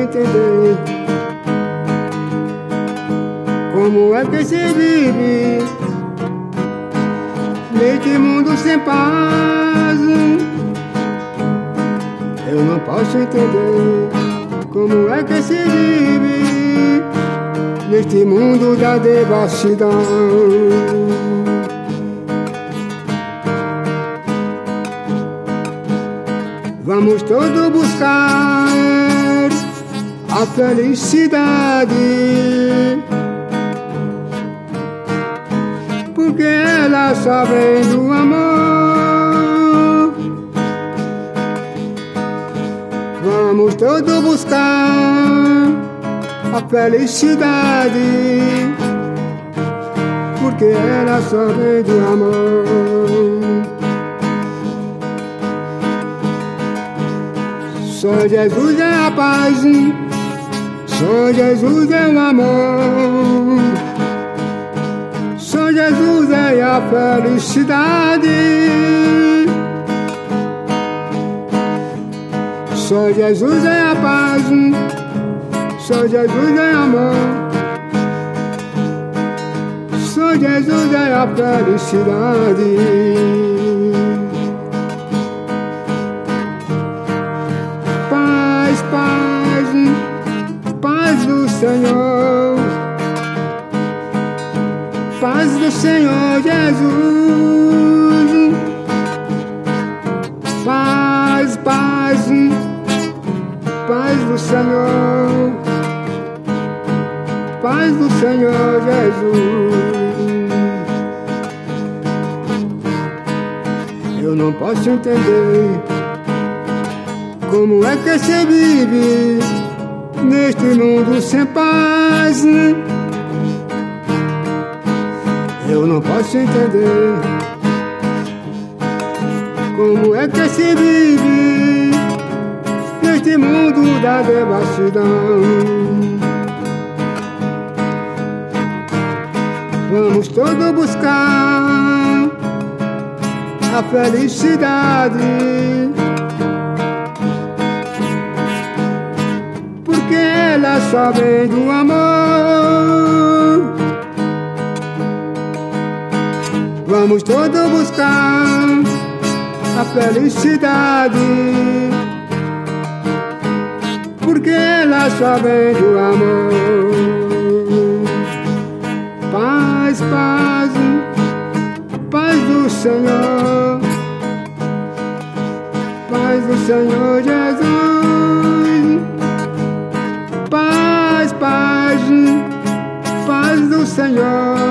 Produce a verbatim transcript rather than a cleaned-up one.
entender como é que se vive neste mundo sem paz. Eu não posso entender como é que se vive neste mundo da devassidão. Vamos todos buscar a felicidade, porque ela só vem do amor. Vamos todos buscar a felicidade, porque ela só vem do amor. Só Jesus é a paz, só Jesus é o amor, só Jesus é a felicidade, só Jesus é a paz, só Jesus é amor, só Jesus é a felicidade. Paz, paz, paz do Senhor, paz do Senhor Jesus. Paz, paz, paz do Senhor, paz do Senhor Jesus. Eu não posso entender como é que se vive neste mundo sem paz. Eu não posso entender como é que se vive neste mundo da devassidão. Vamos todos buscar a felicidade, porque ela só vem do amor. Vamos todos buscar a felicidade, porque ela só vem do amor. Paz, paz, paz do Senhor, paz do Senhor Jesus. Paz, paz, paz do Senhor,